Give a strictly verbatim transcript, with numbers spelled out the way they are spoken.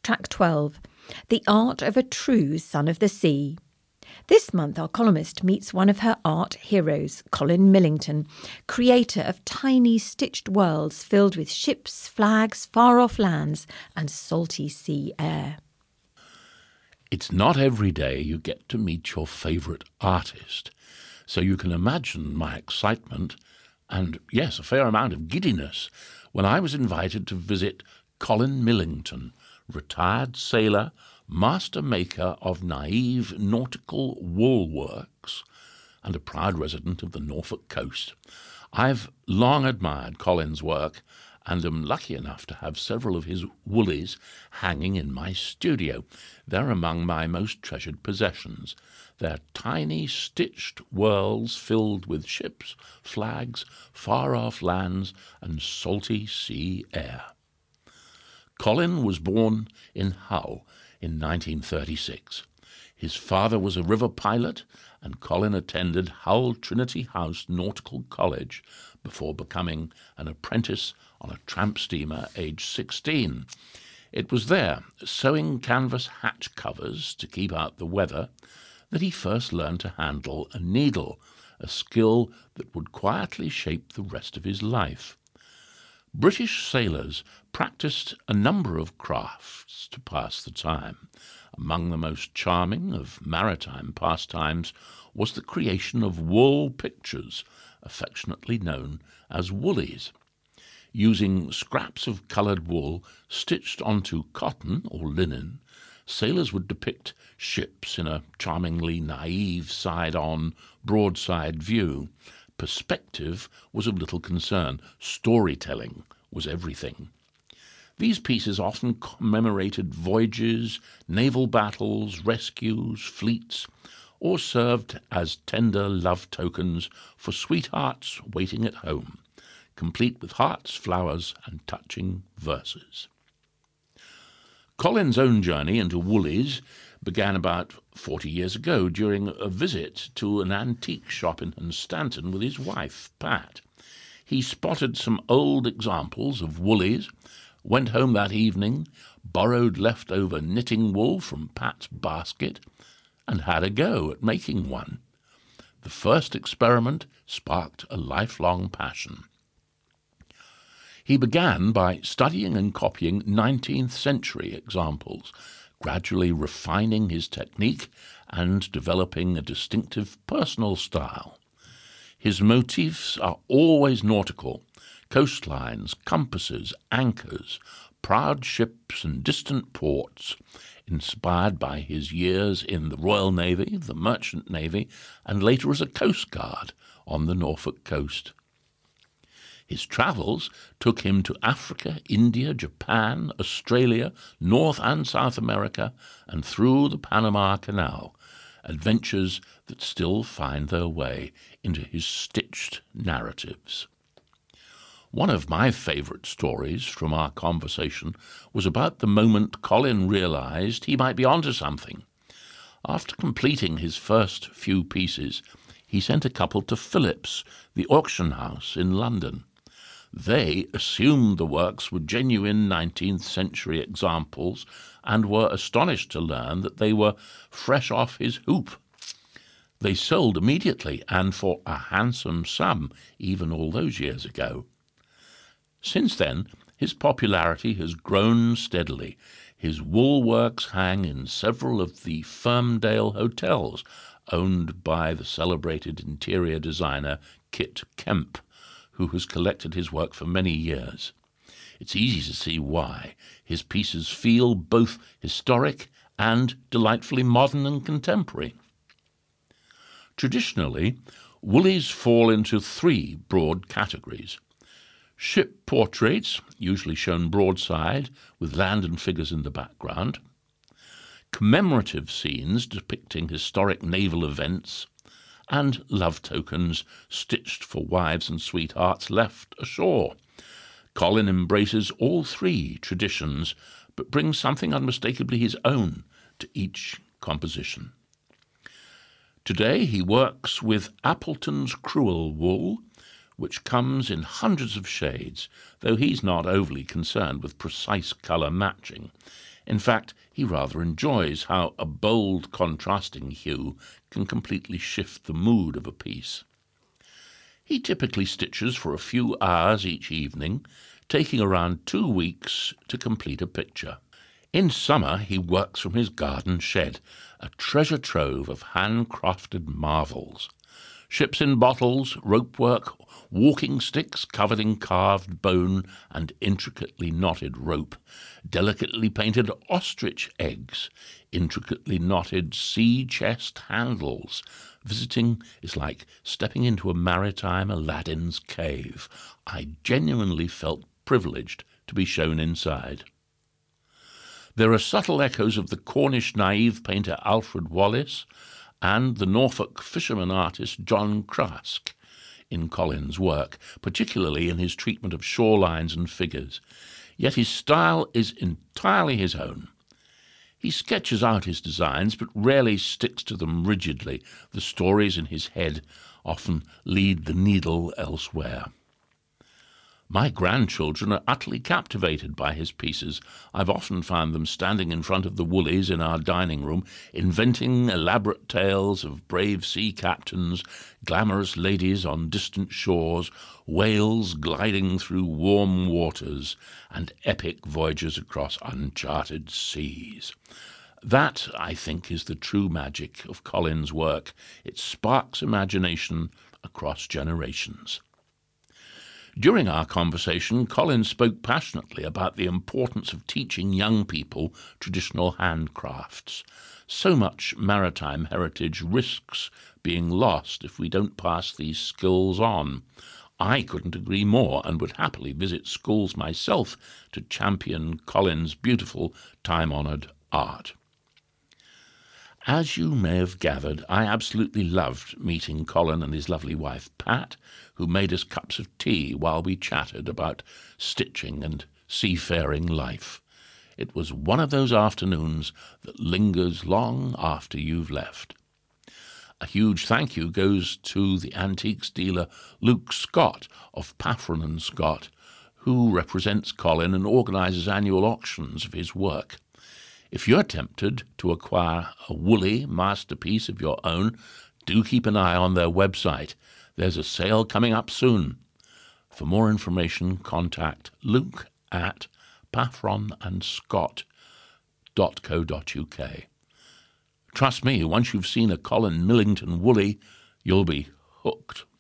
Track twelve, The Art of a True Son of the Sea. This month our columnist meets one of her art heroes, Colin Millington, creator of tiny stitched worlds filled with ships, flags, far-off lands and salty sea air. It's not every day you get to meet your favourite artist, so you can imagine my excitement and, yes, a fair amount of giddiness when I was invited to visit Colin Millington, retired sailor, master maker of naive nautical wool works, and a proud resident of the Norfolk coast. I've long admired Colin's work and am lucky enough to have several of his woolies hanging in my studio. They're among my most treasured possessions. They're tiny stitched worlds filled with ships, flags, far-off lands, and salty sea air. Colin was born in Hull in nineteen thirty-six. His father was a river pilot, and Colin attended Hull Trinity House Nautical College before becoming an apprentice on a tramp steamer aged sixteen. It was there, sewing canvas hatch covers to keep out the weather, that he first learned to handle a needle, a skill that would quietly shape the rest of his life. British sailors practiced a number of crafts to pass the time. Among the most charming of maritime pastimes was the creation of wool pictures, affectionately known as woolies. Using scraps of coloured wool stitched onto cotton or linen, sailors would depict ships in a charmingly naive side-on, broadside view. Perspective was of little concern. Storytelling was everything. These pieces often commemorated voyages, naval battles, rescues, fleets, or served as tender love tokens for sweethearts waiting at home, complete with hearts, flowers, and touching verses. Colin's own journey into woolies began about forty years ago during a visit to an antique shop in Hunstanton with his wife, Pat. He spotted some old examples of woolies, went home that evening, borrowed leftover knitting wool from Pat's basket, and had a go at making one. The first experiment sparked a lifelong passion. He began by studying and copying nineteenth century examples, gradually refining his technique and developing a distinctive personal style. His motifs are always nautical: coastlines, compasses, anchors, proud ships and distant ports, inspired by his years in the Royal Navy, the Merchant Navy, and later as a coast guard on the Norfolk coast. His travels took him to Africa, India, Japan, Australia, North and South America, and through the Panama Canal, adventures that still find their way into his stitched narratives. One of my favourite stories from our conversation was about the moment Colin realised he might be onto something. After completing his first few pieces, he sent a couple to Phillips, the auction house in London. They assumed the works were genuine nineteenth century examples and were astonished to learn that they were fresh off his hoop. They sold immediately and for a handsome sum, even all those years ago. Since then, his popularity has grown steadily. His wool works hang in several of the Firmdale hotels, owned by the celebrated interior designer Kit Kemp, who has collected his work for many years. It's easy to see why. His pieces feel both historic and delightfully modern and contemporary. Traditionally, woolies fall into three broad categories: ship portraits, usually shown broadside, with land and figures in the background; commemorative scenes depicting historic naval events; and love tokens stitched for wives and sweethearts left ashore. Colin embraces all three traditions, but brings something unmistakably his own to each composition. Today he works with Appleton's Crewel wool, which comes in hundreds of shades, though he's not overly concerned with precise colour matching. In fact, he rather enjoys how a bold, contrasting hue can completely shift the mood of a piece. He typically stitches for a few hours each evening, taking around two weeks to complete a picture. In summer, he works from his garden shed, a treasure trove of handcrafted marvels. Ships in bottles, ropework, walking sticks covered in carved bone and intricately knotted rope, delicately painted ostrich eggs, intricately knotted sea chest handles. Visiting is like stepping into a maritime Aladdin's cave. I genuinely felt privileged to be shown inside. There are subtle echoes of the Cornish naive painter Alfred Wallace and the Norfolk fisherman artist John Craske in Colin's work, particularly in his treatment of shorelines and figures. Yet his style is entirely his own. He sketches out his designs, but rarely sticks to them rigidly. The stories in his head often lead the needle elsewhere. My grandchildren are utterly captivated by his pieces. I've often found them standing in front of the Woolies in our dining room, inventing elaborate tales of brave sea captains, glamorous ladies on distant shores, whales gliding through warm waters, and epic voyages across uncharted seas. That, I think, is the true magic of Colin's work. It sparks imagination across generations. During our conversation, Colin spoke passionately about the importance of teaching young people traditional handcrafts. So much maritime heritage risks being lost if we don't pass these skills on. I couldn't agree more and would happily visit schools myself to champion Colin's beautiful, time-honoured art. As you may have gathered, I absolutely loved meeting Colin and his lovely wife, Pat, who made us cups of tea while we chatted about stitching and seafaring life. It was one of those afternoons that lingers long after you've left. A huge thank you goes to the antiques dealer Luke Scott of Paffron and Scott, who represents Colin and organises annual auctions of his work. If you're tempted to acquire a woolly masterpiece of your own, do keep an eye on their website. There's a sale coming up soon. For more information, contact Luke at paffronandscott dot co dot uk. Trust me, once you've seen a Colin Millington woolly, you'll be hooked.